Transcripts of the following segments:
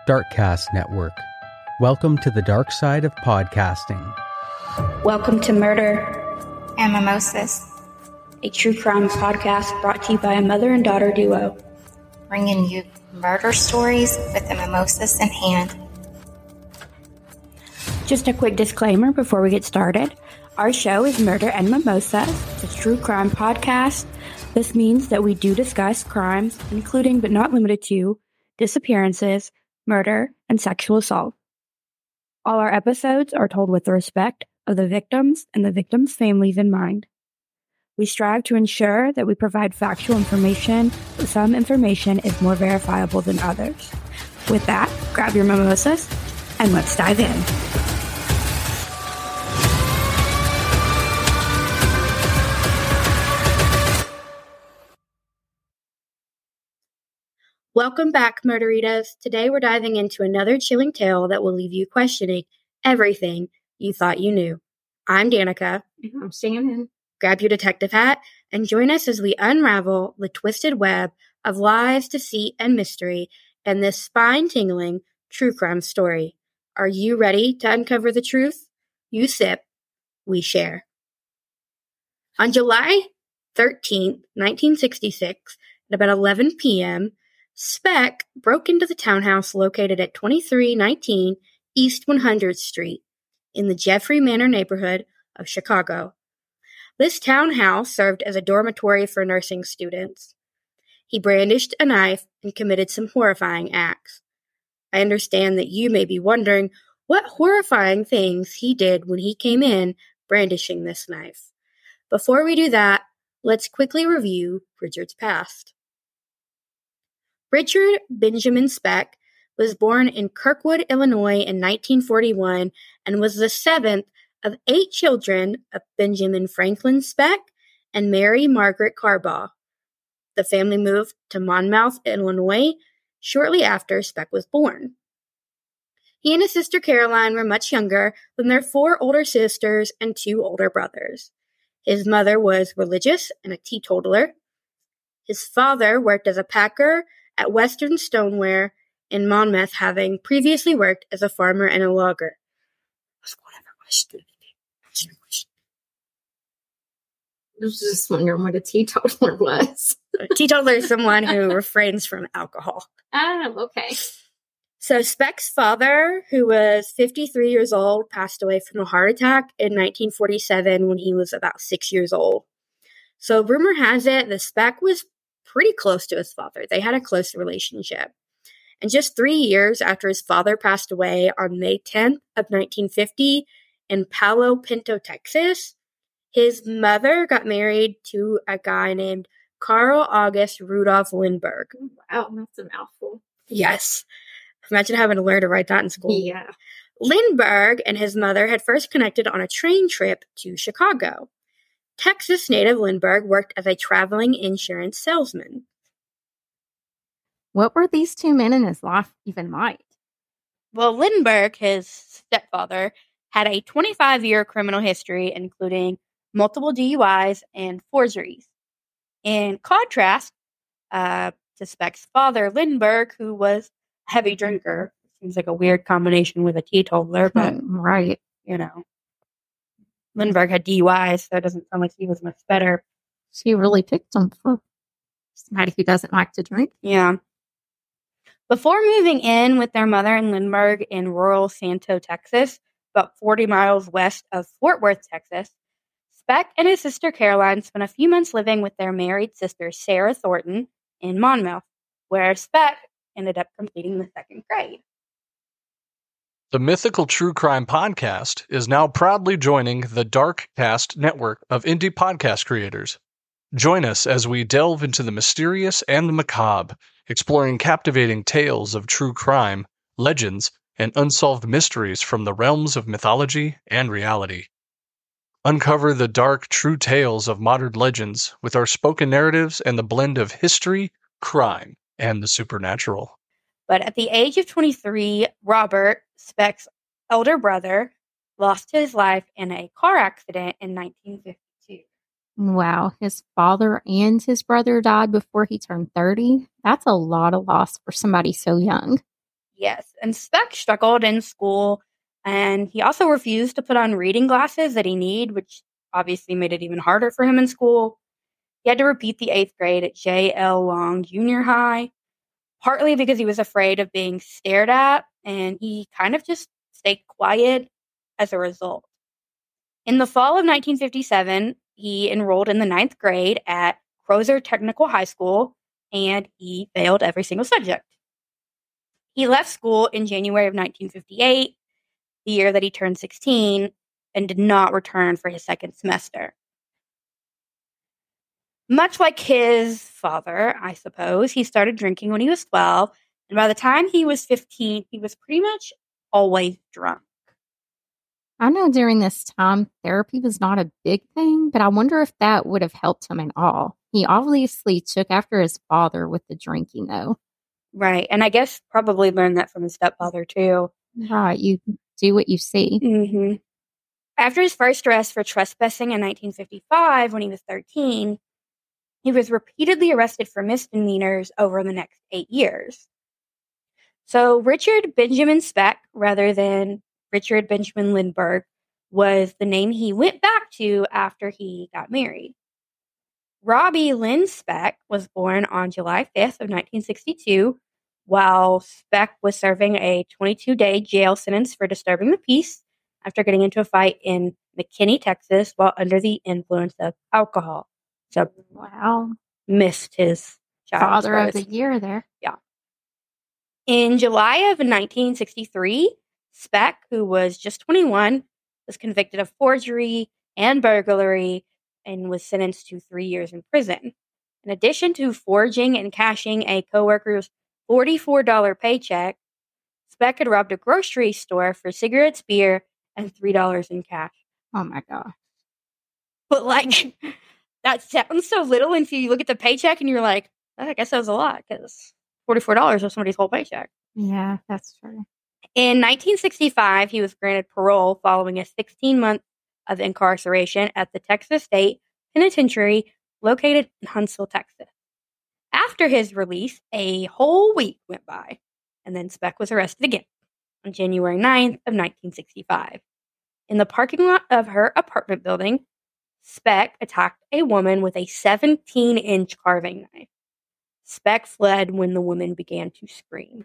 Darkcast Network. Welcome to the dark side of podcasting. Welcome to Murder and Mimosas, a true crime podcast brought to you by a mother and daughter duo, bringing you murder stories with the mimosas in hand. Just a quick disclaimer before we get started. Our show is Murder and Mimosas. It's a true crime podcast. This means that we do discuss crimes, including but not limited to disappearances, murder, and sexual assault. All our episodes are told with the respect of the victims and the victims' families in mind. We strive to ensure that we provide factual information, but some information is more verifiable than others. With that, grab your mimosas and let's dive in. Welcome back, Murderitas. Today we're diving into another chilling tale that will leave you questioning everything you thought you knew. I'm Danica. And I'm Shannon. Grab your detective hat and join us as we unravel the twisted web of lies, deceit, and mystery in this spine-tingling true crime story. Are you ready to uncover the truth? You sip, we share. On July 13th, 1966, at about 11 p.m., Speck broke into the townhouse located at 2319 East 100th Street in the Jeffrey Manor neighborhood of Chicago. This townhouse served as a dormitory for nursing students. He brandished a knife and committed some horrifying acts. I understand that you may be wondering what horrifying things he did when he came in brandishing this knife. Before we do that, let's quickly review Richard's past. Richard Benjamin Speck was born in Kirkwood, Illinois in 1941 and was the seventh of 8 children of Benjamin Franklin Speck and Mary Margaret Carbaugh. The family moved to Monmouth, Illinois, shortly after Speck was born. He and his sister Caroline were much younger than their 4 older sisters and 2 older brothers. His mother was religious and a teetotaler. His father worked as a packer at Western Stoneware in Monmouth, having previously worked as a farmer and a logger. I was just wondering what a teetotaler was. A teetotaler is someone who refrains from alcohol. Oh, okay. So Speck's father, who was 53 years old, passed away from a heart attack in 1947 when he was about 6 years old. So rumor has it that Speck was pretty close to his father. They had a close relationship. And just 3 years after his father passed away on May 10th of 1950 in Palo Pinto, Texas, his mother got married to a guy named Carl August Rudolph Lindbergh. Wow, that's a mouthful. Yes. Imagine having to learn to write that in school. Yeah. Lindbergh and his mother had first connected on a train trip to Chicago. Texas native Lindbergh worked as a traveling insurance salesman. What were these 2 men in his life even like? Well, Lindbergh, his stepfather, had a 25-year criminal history, including multiple DUIs and forgeries. In contrast to Speck's father, Lindbergh, who was a heavy drinker, seems like a weird combination with a teetotaler, but right. You know. Lindbergh had DUIs, so it doesn't sound like he was much better. She really picked him for somebody who doesn't like to drink. Yeah. Before moving in with their mother and Lindbergh in rural Santo, Texas, about 40 miles west of Fort Worth, Texas, Speck and his sister Caroline spent a few months living with their married sister Sarah Thornton in Monmouth, where Speck ended up completing the 2nd grade. The Mythical True Crime Podcast is now proudly joining the Darkcast network of indie podcast creators. Join us as we delve into the mysterious and the macabre, exploring captivating tales of true crime, legends, and unsolved mysteries from the realms of mythology and reality. Uncover the dark, true tales of modern legends with our spoken narratives and the blend of history, crime, and the supernatural. But at the age of 23, Robert, Speck's elder brother, lost his life in a car accident in 1952. Wow, his father and his brother died before he turned 30. That's a lot of loss for somebody so young. Yes, and Speck struggled in school, and he also refused to put on reading glasses that he needed, which obviously made it even harder for him in school. He had to repeat the 8th grade at J.L. Long Junior High, partly because he was afraid of being stared at, and he kind of just stayed quiet as a result. In the fall of 1957, he enrolled in the 9th grade at Crozer Technical High School, and he failed every single subject. He left school in January of 1958, the year that he turned 16, and did not return for his second semester. Much like his father, I suppose, he started drinking when he was 12, and by the time he was 15, he was pretty much always drunk. I know during this time, therapy was not a big thing, but I wonder if that would have helped him at all. He obviously took after his father with the drinking, though. Right, and I guess probably learned that from his stepfather, too. Right, you do what you see. Mm-hmm. After his first arrest for trespassing in 1955, when he was 13, he was repeatedly arrested for misdemeanors over the next 8 years. So Richard Benjamin Speck, rather than Richard Benjamin Lindbergh, was the name he went back to after he got married. Robbie Lynn Speck was born on July 5th of 1962, while Speck was serving a 22-day jail sentence for disturbing the peace after getting into a fight in McKinney, Texas, while under the influence of alcohol. So, wow. Missed his Father of the Year there. Yeah. In July of 1963, Speck, who was just 21, was convicted of forgery and burglary and was sentenced to 3 years in prison. In addition to forging and cashing a coworker's $44 paycheck, Speck had robbed a grocery store for cigarettes, beer, and $3 in cash. Oh my God. But like, that sounds so little until you look at the paycheck and you're like, oh, I guess that was a lot because $44 was somebody's whole paycheck. Yeah, that's true. In 1965, he was granted parole following a 16 months of incarceration at the Texas State Penitentiary located in Huntsville, Texas. After his release, a whole week went by, and then Speck was arrested again on January 9th of 1965. In the parking lot of her apartment building, Speck attacked a woman with a 17-inch carving knife. Speck fled when the woman began to scream.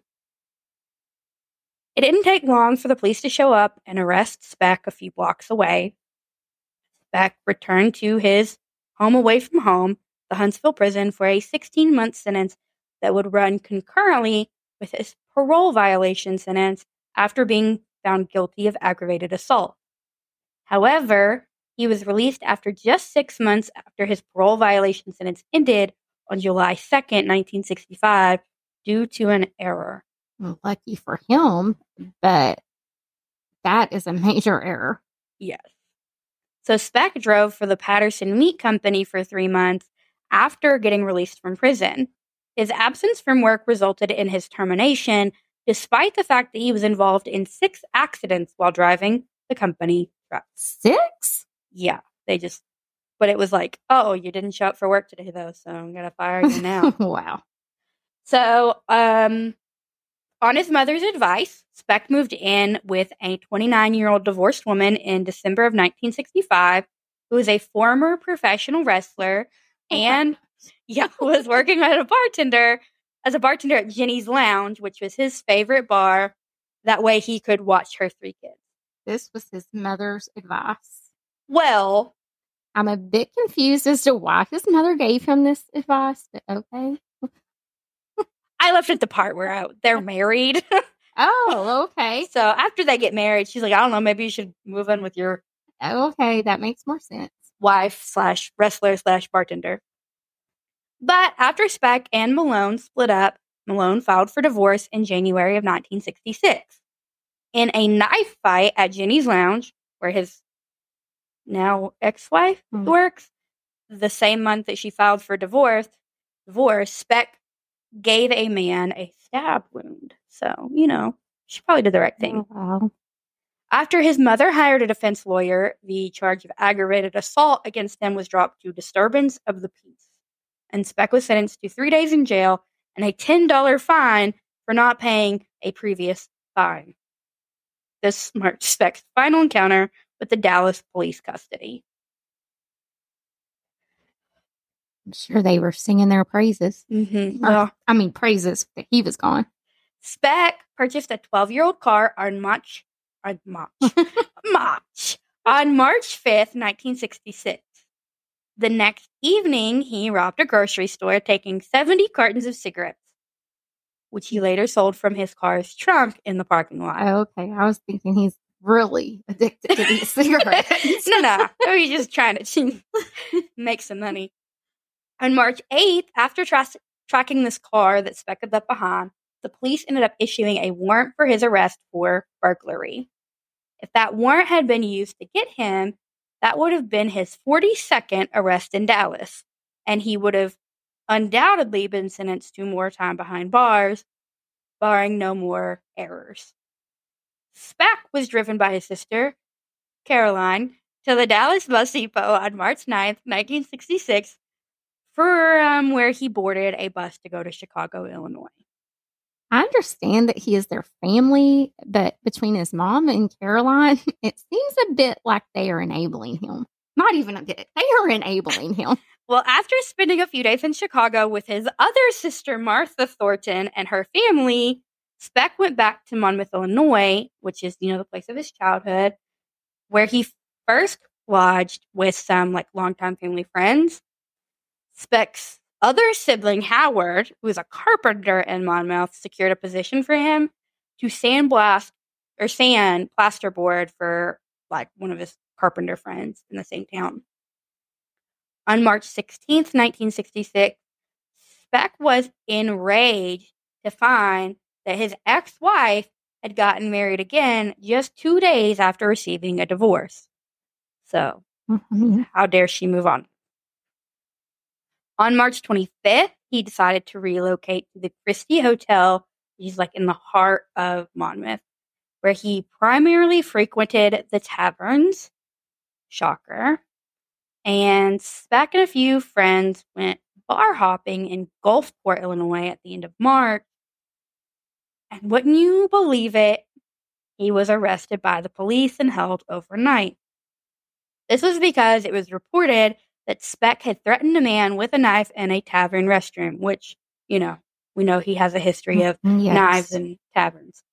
It didn't take long for the police to show up and arrest Speck a few blocks away. Speck returned to his home away from home, the Huntsville prison, for a 16-month sentence that would run concurrently with his parole violation sentence after being found guilty of aggravated assault. However, he was released after just 6 months after his parole violation sentence ended on July 2nd, 1965, due to an error. Lucky for him, but that is a major error. Yes. So Speck drove for the Patterson Meat Company for 3 months after getting released from prison. His absence from work resulted in his termination, despite the fact that he was involved in 6 accidents while driving the company truck. 6? Yeah, but it was like, oh, you didn't show up for work today, though, so I'm going to fire you now. Wow. So, on his mother's advice, Speck moved in with a 29-year-old divorced woman in December of 1965, who was a former professional wrestler and was working as a bartender at Jenny's Lounge, which was his favorite bar. That way he could watch her 3 kids. This was his mother's advice. Well, I'm a bit confused as to why his mother gave him this advice, but okay. I left at the part where they're married. Oh, okay. So after they get married, she's like, I don't know, maybe you should move in with your Okay, that makes more sense. wife/wrestler/bartender. But after Speck and Malone split up, Malone filed for divorce in January of 1966. In a knife fight at Jenny's Lounge, where his now ex-wife works, the same month that she filed for divorce, Speck gave a man a stab wound. So, she probably did the right thing. Oh, wow. After his mother hired a defense lawyer, the charge of aggravated assault against him was dropped to disturbance of the peace. And Speck was sentenced to 3 days in jail and a $10 fine for not paying a previous fine. This marked Speck's final encounter with the Dallas police custody. I'm sure they were singing their praises. Well, Praises that he was gone. Speck purchased a 12-year-old car on March 5th, 1966. The next evening, he robbed a grocery store, taking 70 cartons of cigarettes, which he later sold from his car's trunk in the parking lot. Oh, okay. I was thinking he's really addicted to these cigarettes. No. He's just trying to make some money. On March 8th, after tracking this car that Speck had left behind, the police ended up issuing a warrant for his arrest for burglary. If that warrant had been used to get him, that would have been his 42nd arrest in Dallas, and he would have undoubtedly been sentenced to more time behind bars, barring no more errors. Speck was driven by his sister, Caroline, to the Dallas bus depot on March 9th, 1966, for where he boarded a bus to go to Chicago, Illinois. I understand that he is their family, but between his mom and Caroline, it seems a bit like they are enabling him. Not even a bit. They are enabling him. Well, after spending a few days in Chicago with his other sister, Martha Thornton, and her family, Speck went back to Monmouth, Illinois, which is, the place of his childhood, where he first lodged with some, longtime family friends. Speck's other sibling, Howard, who was a carpenter in Monmouth, secured a position for him to sand plasterboard for one of his carpenter friends in the same town. On March 16th, 1966, Speck was enraged to find that his ex-wife had gotten married again just 2 days after receiving a divorce. So, how dare she move on? On March 25th, he decided to relocate to the Christie Hotel, which is in the heart of Monmouth, where he primarily frequented the taverns. Shocker. And Speck and a few friends went bar hopping in Gulfport, Illinois at the end of March. And wouldn't you believe it, he was arrested by the police and held overnight. This was because it was reported that Speck had threatened a man with a knife in a tavern restroom, which, we know he has a history of knives in taverns.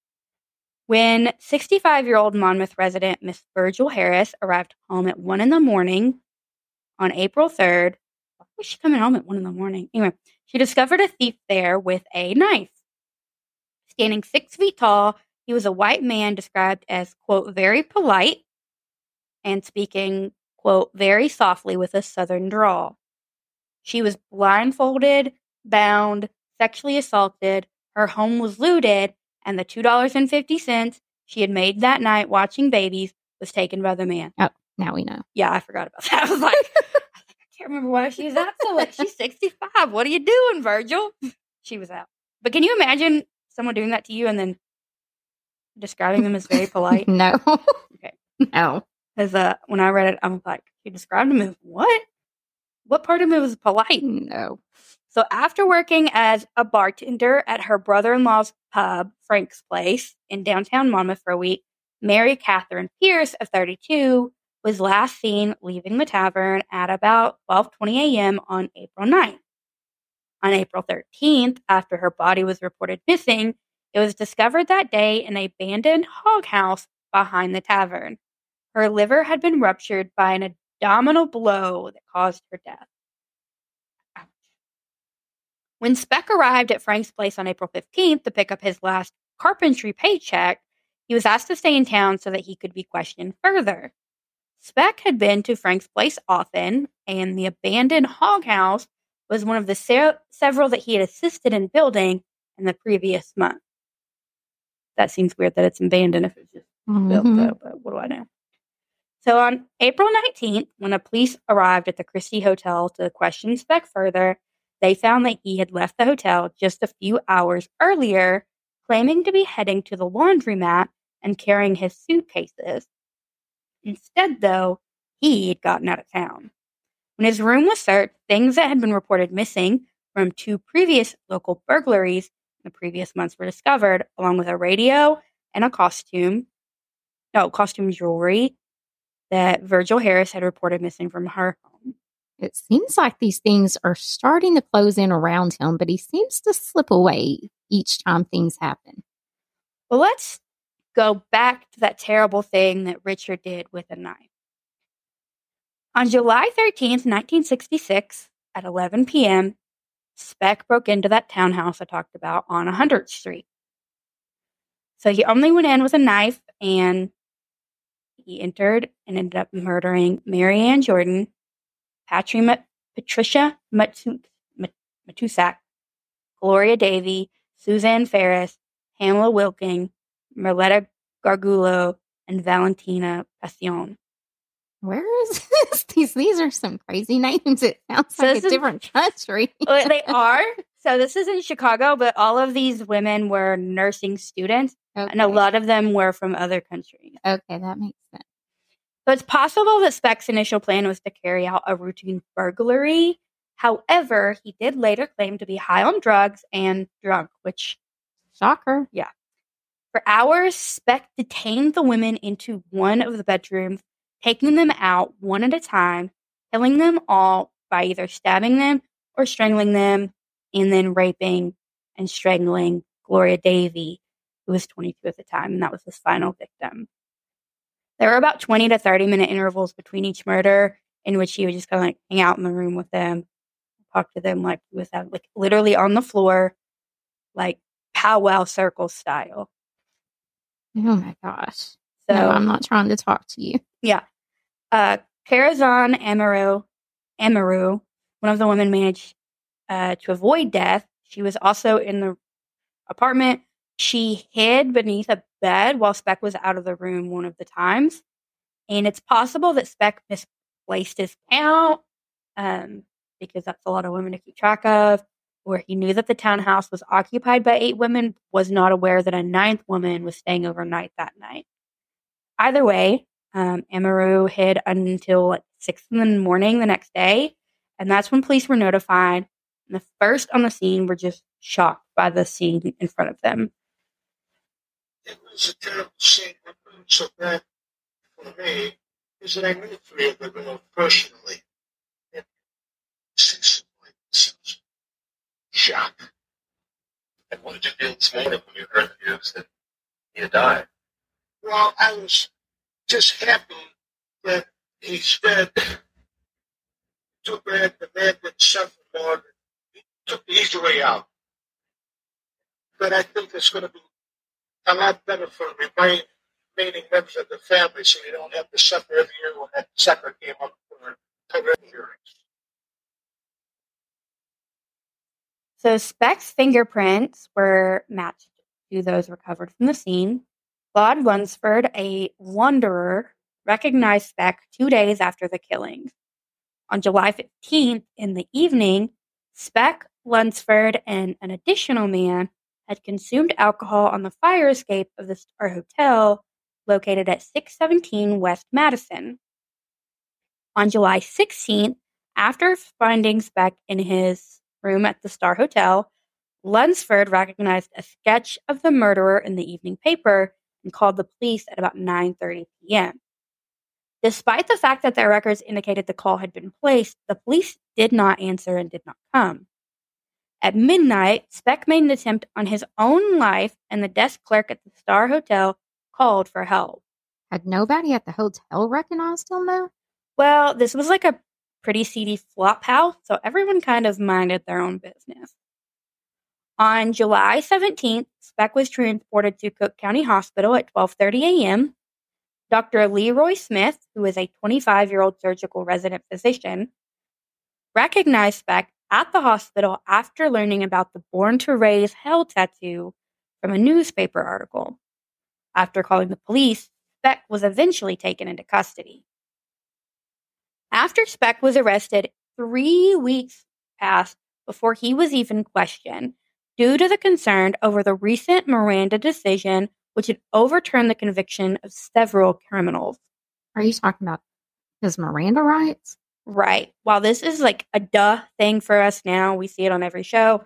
When 65-year-old Monmouth resident Miss Virgil Harris arrived home at 1 a.m. on April 3rd, why was she coming home at 1 a.m? Anyway, she discovered a thief there with a knife. Standing 6 feet tall, he was a white man described as, quote, very polite and speaking, quote, very softly with a southern drawl. She was blindfolded, bound, sexually assaulted, her home was looted, and the $2.50 she had made that night watching babies was taken by the man. Oh, now we know. Yeah, I forgot about that. I was like, I can't remember why she was out so late. She's 65. What are you doing, Virgil? She was out. But can you imagine someone doing that to you and then describing them as very polite? No. Okay. No. Because when I read it, I was like, she described him as what? What part of him was polite? No. So after working as a bartender at her brother-in-law's pub, Frank's Place, in downtown Monmouth for a week, Mary Catherine Pierce, of 32, was last seen leaving the tavern at about 12:20 a.m. on April 9th. On April 13th, after her body was reported missing, it was discovered that day in an abandoned hog house behind the tavern. Her liver had been ruptured by an abdominal blow that caused her death. Ouch. When Speck arrived at Frank's Place on April 15th to pick up his last carpentry paycheck, he was asked to stay in town so that he could be questioned further. Speck had been to Frank's Place often, and the abandoned hog house was one of the several that he had assisted in building in the previous month. That seems weird that it's abandoned if it's just built, though, but what do I know? So on April 19th, when the police arrived at the Christie Hotel to question Speck further, they found that he had left the hotel just a few hours earlier, claiming to be heading to the laundromat and carrying his suitcases. Instead, though, he had gotten out of town. When his room was searched, things that had been reported missing from 2 previous local burglaries in the previous months were discovered, along with a radio and a costume jewelry that Virgil Harris had reported missing from her home. It seems like these things are starting to close in around him, but he seems to slip away each time things happen. Well, let's go back to that terrible thing that Richard did with a knife. On July 13th, 1966, at 11 p.m., Speck broke into that townhouse I talked about on 100th Street. So he only went in with a knife, and he entered and ended up murdering Mary Ann Jordan, Patricia Matusak, Gloria Davy, Suzanne Ferris, Pamela Wilking, Merletta Gargulo, and Valentina Passion. Where is this? These are some crazy names. It sounds like a different country. They are. So this is in Chicago, but all of these women were nursing students, and a lot of them were from other countries. Okay, that makes sense. So it's possible that Speck's initial plan was to carry out a routine burglary. However, he did later claim to be high on drugs and drunk, which... Shocker. Yeah. For hours, Speck detained the women into one of the bedrooms, taking them out one at a time, killing them all by either stabbing them or strangling them, and then raping and strangling Gloria Davy, who was 22 at the time, and that was his final victim. There were about 20 to 30-minute intervals between each murder in which he would just kind of hang out in the room with them, talk to them like he was literally on the floor, like powwow circle style. Oh my gosh. So no, I'm not trying to talk to you. Yeah. Corazon Amaru, one of the women, managed to avoid death. She was also in the apartment. She hid beneath a bed while Speck was out of the room one of the times. And it's possible that Speck misplaced his count, because that's a lot of women to keep track of, or he knew that the townhouse was occupied by 8 women, was not aware that a 9th woman was staying overnight that night. Either way, Amaru hid until 6 in the morning the next day, and that's when police were notified. And the first on the scene were just shocked by the scene in front of them. It was a terrible scene. What was so bad for me is that I knew 3 of the girls personally. And shock. And what did you feel this morning when you heard the news that he had died? Well, I was just happy that he's dead. Too bad the man didn't suffer more. He took the easy way out. But I think it's going to be a lot better for remaining members of the family, so you don't have to suffer every year when that sucker came up for hearings. So Speck's fingerprints were matched to those recovered from the scene. Claude Lunsford, a wanderer, recognized Speck 2 days after the killings. On July 15th in the evening, Speck, Lunsford, and an additional man had consumed alcohol on the fire escape of the Star Hotel located at 617 West Madison. On July 16th, after finding Speck in his room at the Star Hotel, Lunsford recognized a sketch of the murderer in the evening paper and called the police at about 9:30 p.m. Despite the fact that their records indicated the call had been placed, the police did not answer and did not come. At midnight, Speck made an attempt on his own life, and the desk clerk at the Star Hotel called for help. Had nobody at the hotel recognized him, though? Well, this was like a pretty seedy flop house, so everyone kind of minded their own business. On July 17th, Speck was transported to Cook County Hospital at 12:30 a.m. Dr. Leroy Smith, who is a 25-year-old surgical resident physician, recognized Speck at the hospital after learning about the Born to Raise Hell tattoo from a newspaper article. After calling the police, Speck was eventually taken into custody. After Speck was arrested, 3 weeks passed before he was even questioned due to the concern over the recent Miranda decision, which had overturned the conviction of several criminals. Are you talking about his Miranda rights? Right. While this is like a duh thing for us now, we see it on every show.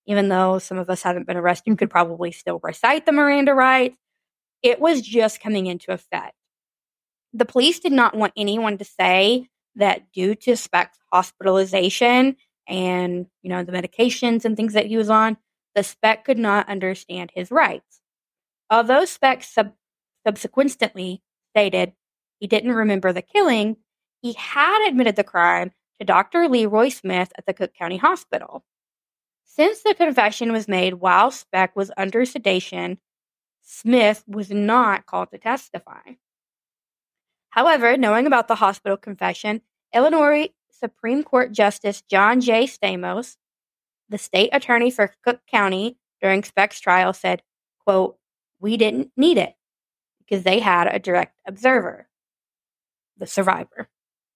even though some of us haven't been arrested, could probably still recite the Miranda rights. It was just coming into effect. The police did not want anyone to say that due to Speck's hospitalization and, the medications and things that he was on, the Speck could not understand his rights. Although Speck subsequently stated he didn't remember the killing, he had admitted the crime to Dr. Leroy Smith at the Cook County Hospital. Since the confession was made while Speck was under sedation, Smith was not called to testify. However, knowing about the hospital confession, Illinois Supreme Court Justice John J. Stamos, the state attorney for Cook County during Speck's trial, said, quote, "We didn't need it because they had a direct observer, the survivor."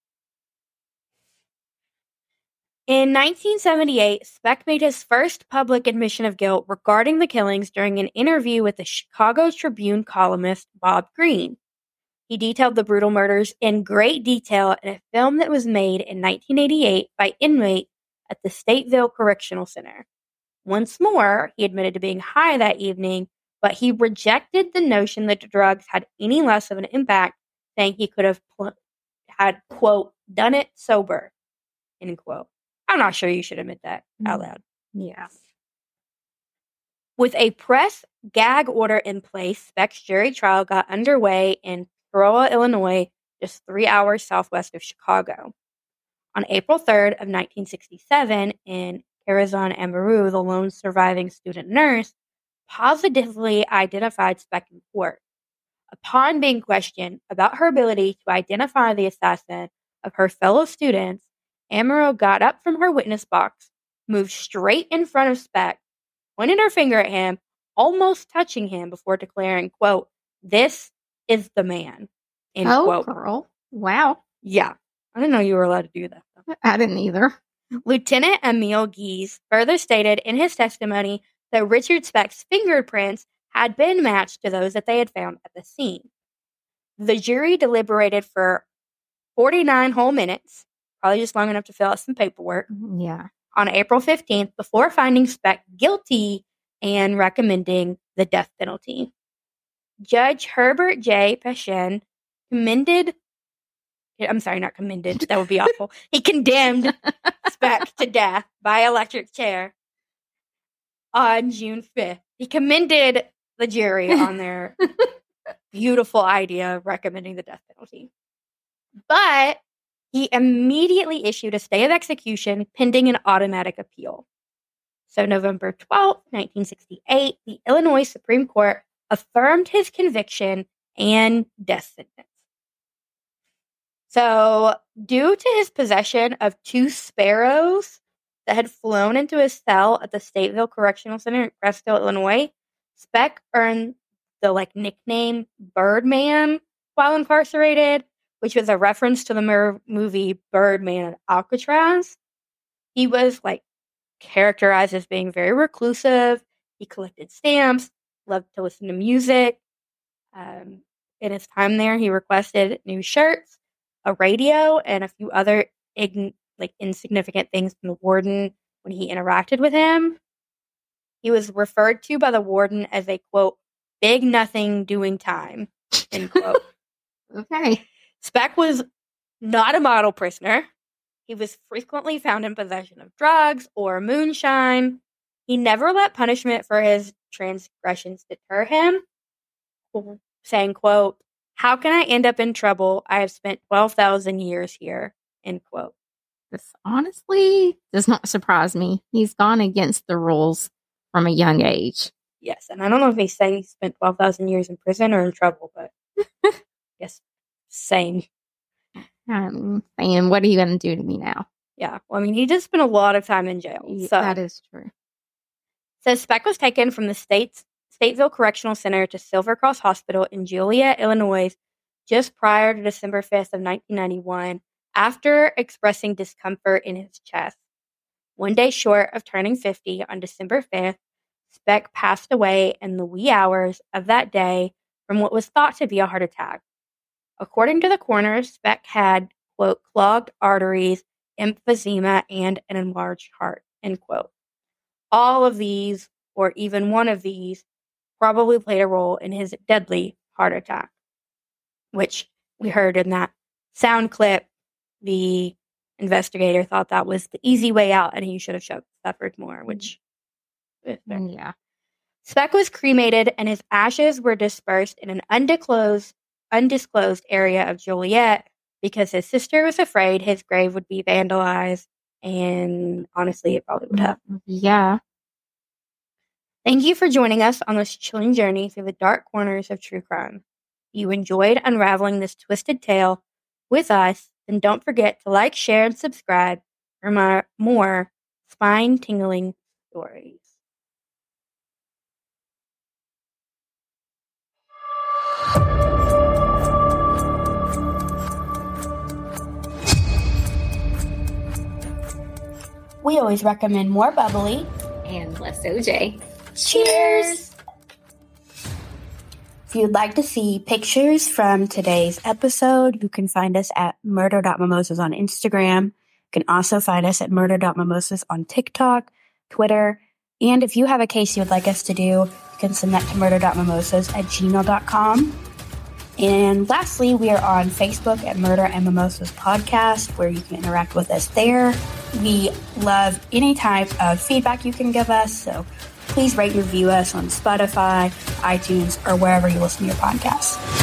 In 1978, Speck made his first public admission of guilt regarding the killings during an interview with the Chicago Tribune columnist Bob Greene. He detailed the brutal murders in great detail in a film that was made in 1988 by inmates at the Stateville Correctional Center. Once more, he admitted to being high that evening, but he rejected the notion that the drugs had any less of an impact, saying he could have had, quote, "done it sober," end quote. I'm not sure you should admit that out loud. Yeah. With a press gag order in place, Speck's jury trial got underway in Peoria, Illinois, just 3 hours southwest of Chicago. On April 3rd of 1967, in Corazon Amaru, the lone surviving student nurse, positively identified Speck in court. Upon being questioned about her ability to identify the assassin of her fellow students, Amaru got up from her witness box, moved straight in front of Speck, pointed her finger at him, almost touching him before declaring, quote, "This is the man," end quote. Girl. Wow. Yeah. I didn't know you were allowed to do that. I didn't either. Lieutenant Emil Gies further stated in his testimony that Richard Speck's fingerprints had been matched to those that they had found at the scene. The jury deliberated for 49 whole minutes, probably just long enough to fill out some paperwork, Yeah. on April 15th before finding Speck guilty and recommending the death penalty. Judge Herbert J. Peshen that would be awful. He condemned Speck to death by electric chair on June 5th. He commended the jury on their beautiful idea of recommending the death penalty. But he immediately issued a stay of execution pending an automatic appeal. So November 12th, 1968, the Illinois Supreme Court affirmed his conviction and death sentence. So, due to his possession of 2 sparrows that had flown into his cell at the Stateville Correctional Center in Cresskill, Illinois, Speck earned the nickname Birdman while incarcerated, which was a reference to the movie Birdman at Alcatraz. He was characterized as being very reclusive. He collected stamps, loved to listen to music. In his time there, he requested new shirts, a radio, and a few other insignificant things from the warden when he interacted with him. He was referred to by the warden as a, quote, "big nothing doing time," end quote. Okay. Speck was not a model prisoner. He was frequently found in possession of drugs or moonshine. He never let punishment for his transgressions deter him, saying, quote, "How can I end up in trouble? I have spent 12,000 years here," end quote. This honestly does not surprise me. He's gone against the rules from a young age. Yes, and I don't know if he's saying he spent 12,000 years in prison or in trouble, but yes, same. I'm saying, what are you going to do to me now? Yeah, well, he just spent a lot of time in jail. So. That is true. So Speck was taken from the Stateville Correctional Center to Silver Cross Hospital in Joliet, Illinois, just prior to December 5th of 1991, after expressing discomfort in his chest. One day short of turning 50 on December 5th, Speck passed away in the wee hours of that day from what was thought to be a heart attack. According to the coroner, Speck had, quote, "clogged arteries, emphysema, and an enlarged heart," end quote. all of these, or even one of these, probably played a role in his deadly heart attack, which we heard in that sound clip. The investigator thought that was the easy way out and he should have suffered more, which... Yeah. Speck was cremated and his ashes were dispersed in an undisclosed area of Joliet because his sister was afraid his grave would be vandalized, and honestly, it probably would have. Yeah. Thank you for joining us on this chilling journey through the dark corners of true crime. If you enjoyed unraveling this twisted tale with us, then don't forget to like, share, and subscribe for more spine-tingling stories. We always recommend more bubbly And less OJ. Cheers! If you'd like to see pictures from today's episode, you can find us at murder.mimosas on Instagram. You can also find us at murder.mimosas on TikTok, Twitter, and if you have a case you would like us to do, you can send that to murder.mimosas@gmail.com. And lastly, we are on Facebook at Murder and Mimosas Podcast, where you can interact with us there. We love any type of feedback you can give us, so please rate and review us on Spotify, iTunes, or wherever you listen to your podcasts.